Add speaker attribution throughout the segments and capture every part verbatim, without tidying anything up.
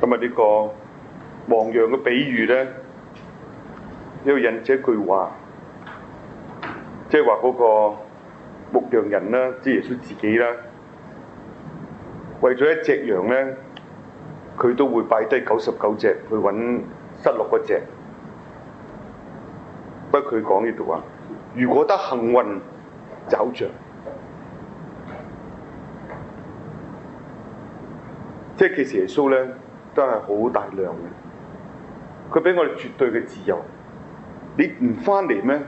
Speaker 1: 今日呢個亡羊嘅比喻咧，呢度引咗一句話，即係話嗰個牧羊人啦，即係耶穌自己啦，為咗一隻羊咧，佢都會擺低九十九隻去揾失落嗰隻。不過佢講呢度話，如果得幸運找着，即係其實耶穌咧都係好大量嘅，佢俾我哋絕對嘅自由。你唔翻嚟咩？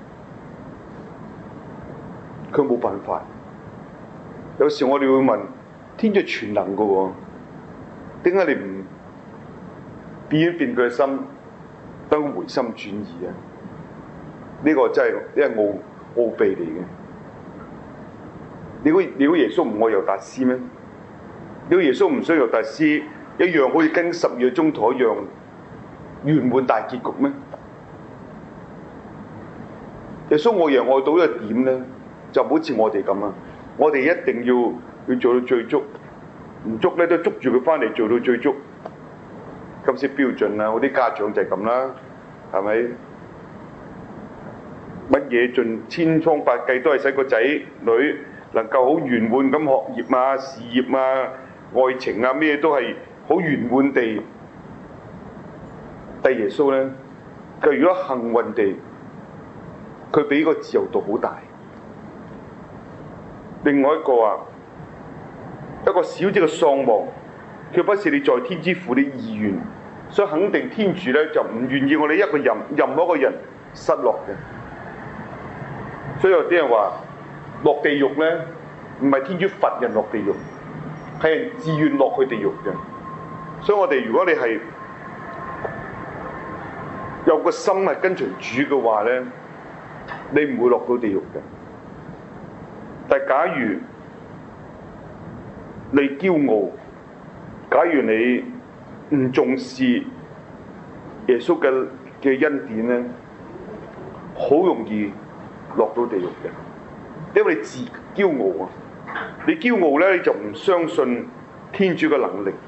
Speaker 1: 佢冇辦法。有時我哋會問：天主全能嘅喎，點解你唔變一變佢嘅心，等佢回心轉意啊？呢、這個真係一個奧奧秘嚟嘅。你估你估耶穌唔愛猶達斯咩？你估耶穌唔需要猶達斯一樣可以跟十二個宗徒一樣圓滿大結局咩？耶穌愛人愛到一個點咧，就唔好似我哋咁啊！我哋一定要要做到最足，唔足咧都捉住佢翻嚟做到最足，咁先標準啊！我啲家長就係咁啦，係咪？乜嘢盡千方百計都係使個仔女能夠好圓滿咁學業啊、事業啊、愛情啊，咩都係好圓滿地。但耶穌咧，佢如果幸運地，佢俾個自由度好大。另外一個啊，一個小子嘅喪亡，卻不是你在天之父的意願，所以肯定天主咧就唔願意我哋一個人任何一個人失落嘅。所以有啲人話落地獄咧，唔係天主罰人落地獄，係人自願落去地獄嘅。所以我哋如果你係有個心係跟隨主嘅話咧，你唔會落到地獄嘅。但係假如你驕傲，假如你唔重視耶穌嘅嘅恩典咧，好容易落到地獄嘅，因為你自驕傲啊！你驕傲咧，你就唔相信天主嘅能力。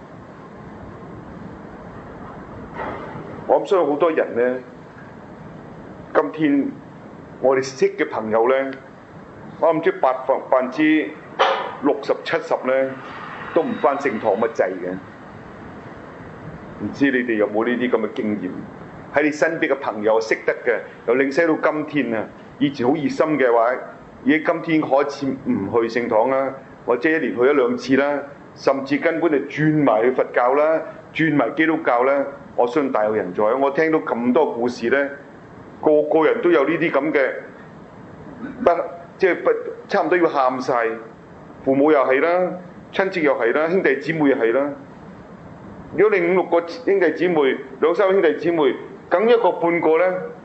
Speaker 1: 我諗相信好多人咧，今天我哋識嘅朋友咧，我唔知百分百分之六十七十咧，都唔返聖堂乜滯嘅。唔知你哋有冇呢啲咁嘅經驗？喺你身邊嘅朋友識得嘅，由領洗到今天啊！以前好熱心嘅話，而家今天開始唔去聖堂啦，或者一年去一兩次啦，甚至根本就轉埋去佛教啦，轉埋基督教啦。我相信大有人在。我聽到咁多故事咧，個個人都有呢啲咁嘅，不即係不差唔多要喊晒。父母又係啦，親戚又係啦，兄弟姊妹又係啦。如果你五六個兄弟姊妹，兩三個兄弟姊妹，梗一個半個咧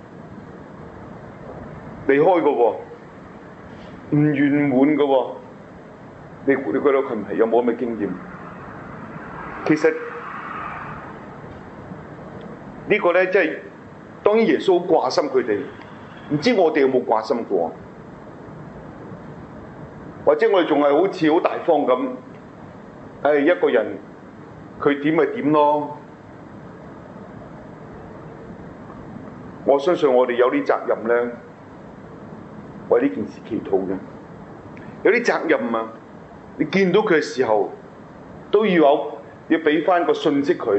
Speaker 1: 離開嘅喎，唔圓滿嘅喎，你你覺得佢唔係有冇咁嘅經驗？其實呢個咧，即係當然耶穌掛心佢哋，唔知我哋有冇掛心過？或者我哋仲係好似好大方咁，誒一個人佢點咪點咯？我相信我哋有啲責任咧，為呢件事祈禱嘅，有啲責任啊！你見到佢嘅時候，都要有要俾翻個信息佢，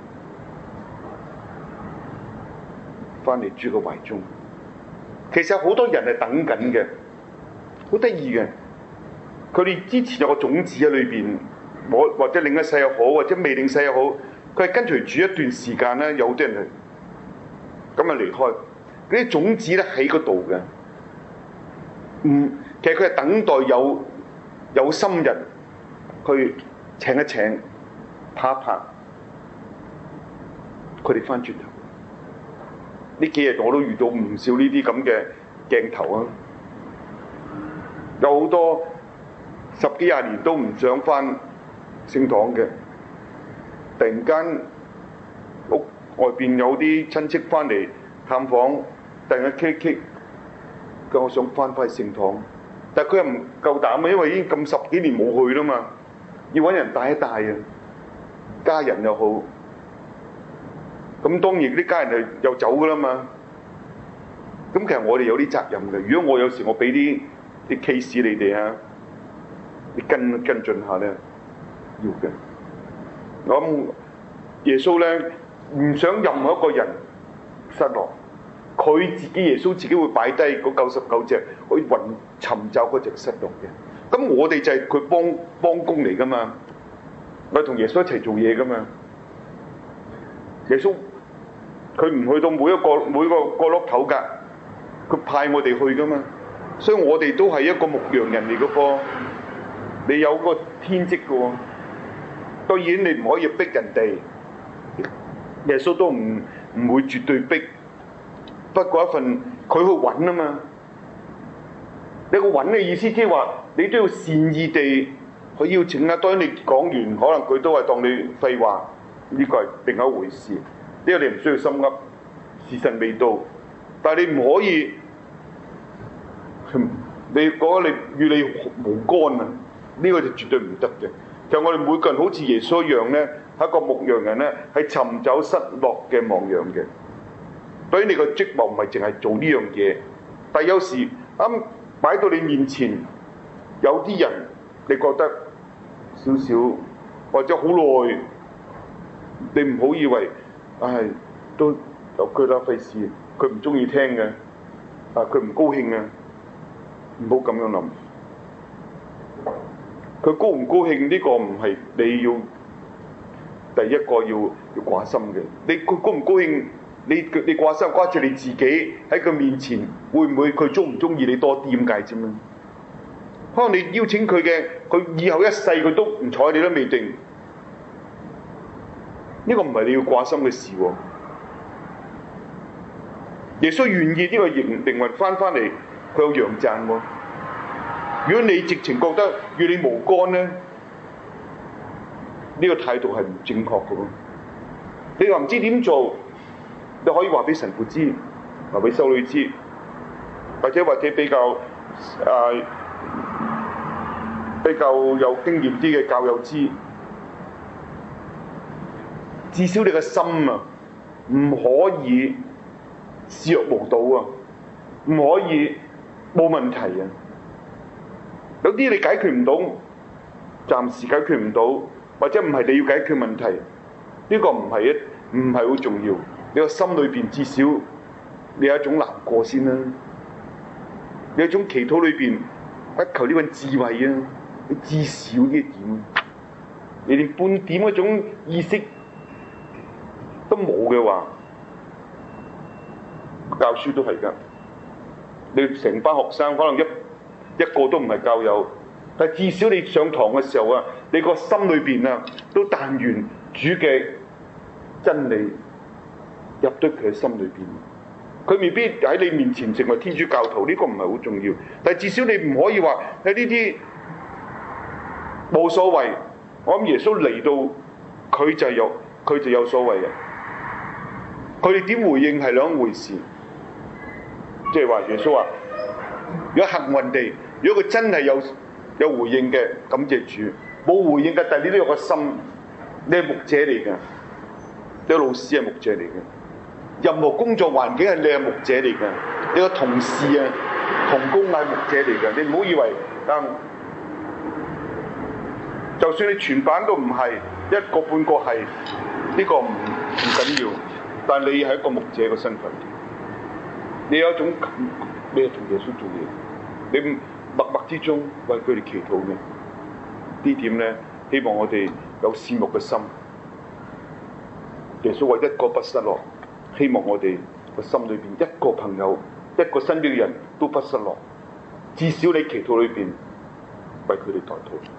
Speaker 1: 翻嚟主嘅懷中。其實好多人係等緊嘅，好得意嘅。佢哋之前有個種子喺裏邊，我或者領一世又好，或者未領世又好，佢係跟隨主一段時間咧，有啲人係咁啊離開。嗰啲種子咧喺嗰度嘅。嗯，其實佢係等待有有心人去請一請、拍一拍，佢哋翻轉頭。呢幾日我都遇到唔少呢啲咁嘅鏡頭啊！有好多十幾廿年都唔想翻聖堂嘅，突然間屋外邊有啲親戚翻嚟探訪，突然間傾傾。佢我想翻返去聖堂，但係佢又唔夠膽啊，因為已經咁十幾年冇去啦嘛，要揾人帶一帶啊。 家人又好，咁當然啲家人係又走噶啦嘛。咁其實我哋有啲責任嘅。如果我有時我俾啲啲 case 你哋啊，你跟跟進下咧，要嘅。我諗耶穌咧唔想任何一個人失落，佢自己耶穌自己會擺低嗰九十九隻去揾尋找嗰隻失落嘅。咁我哋就係佢幫幫工嚟噶嘛，我同耶穌一齊做嘢噶嘛。耶穌佢唔去到每一個每一個角落頭㗎，佢派我哋去噶嘛。所以我哋都係一個牧羊人嚟嘅噃，你有個天職嘅喎。當然你唔可以逼人哋，耶穌都唔唔會絕對逼。不過一份佢去揾啊嘛，你個揾嘅意思即係話你都要善意地去邀請啦。當然你講完，可能佢都係當你廢話，呢個係另一回事。呢個你唔需要心噏，時辰未到。但係你唔可以，你講你與你無干啊，呢個就絕對唔得嘅。就我哋每個人好似耶穌一樣咧，係一個牧羊人咧，係尋找失落嘅亡羊嘅。所以你個職務唔係淨係做呢樣嘢，但係有時啱擺到你面前，有啲人你覺得少少或者好耐，你唔好以為唉都有佢啦，費事佢唔中意聽嘅，啊佢唔高興啊，唔好咁樣諗。佢高唔高興呢個唔係你要第一個要要掛心嘅。你佢高唔高興？你你掛心掛住你自己喺佢面前，會唔會佢中唔中意你多啲咁解啫嘛？可能你邀請佢嘅，佢以後一世佢都唔睬你都未定。呢個唔係你要掛心嘅事喎。耶穌願意呢個靈靈魂翻返嚟，佢有羊賺喎。如果你直情覺得與你無干咧，呢個態度係唔正確嘅喎。你話唔知點做？你可以話俾神父知，話俾修女知，或者或者比較啊、呃、比較有經驗啲嘅教友知。至少你嘅心啊，唔可以視若無睹啊，唔可以冇問題啊。有啲你解決唔到，暫時解決唔到，或者唔係你要解決問題，呢個唔係一唔係好重要。你個心裏邊至少你有一種難過先啦，你有一種祈禱裏邊不求呢份智慧啊，你至少呢一點，你連半點嗰種意識都冇嘅話，教書都係㗎。你成班學生可能一一個都唔係教友，但係至少你上堂嘅時候啊，你個心裏邊啊都但願主嘅真理入到佢嘅心裏邊，佢未必喺你面前成為天主教徒，呢個唔係好重要。但係至少你唔可以話喺呢啲冇所謂。我諗耶穌嚟到，佢就有佢就有所謂嘅。佢哋點回應係兩回事。即係話耶穌話：如果幸運地，如果佢真係有有回應嘅，感謝主；冇回應嘅，但係你都有個心，你係牧者嚟嘅，你個老師係牧者嚟嘅。任何工作環境係你係牧者嚟嘅，你個同事啊、同工係牧者嚟嘅。你唔好以為啊，就算你全班都唔係，一個半個係，呢個唔唔緊要。但係你係一個牧者嘅身份，你有一種你係同耶穌做嘢，你默默之中為佢哋祈禱嘅。呢點咧，希望我哋有羨慕嘅心。耶穌話一個不失落。希望我哋個心裏邊一個朋友、一個身邊嘅人都不失落，至少你祈禱裏邊為佢哋代禱。